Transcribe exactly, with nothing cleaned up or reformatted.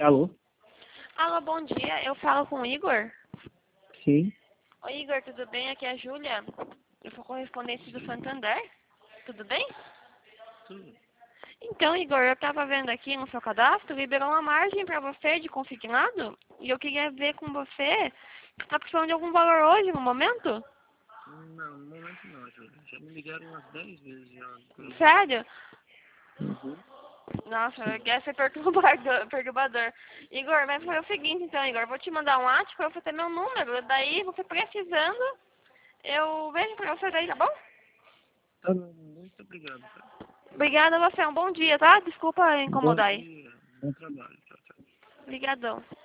Alô? Alô, bom dia. Eu falo com o Igor. Sim. Oi, Igor, tudo bem? Aqui é a Júlia. Eu sou correspondente do Santander. Tudo bem? Tudo. Então, Igor, eu estava vendo aqui no seu cadastro, liberou uma margem para você de consignado. E eu queria ver com você, está precisando de algum valor hoje, no momento? Não, no momento não, Júlia. Já me ligaram umas dez vezes já. Sério? Uhum. Nossa, Sim. quer ser perturbador, perturbador. Igor, vai fazer o seguinte então, Igor. Eu vou te mandar um WhatsApp para você ter meu número. Daí, você precisando, eu vejo para você daí, tá bom? Tá bom, muito obrigado, cara. Obrigada a você. Um bom dia, tá? Desculpa Bom incomodar aí. dia, bom trabalho. Tchau, tchau. Obrigadão.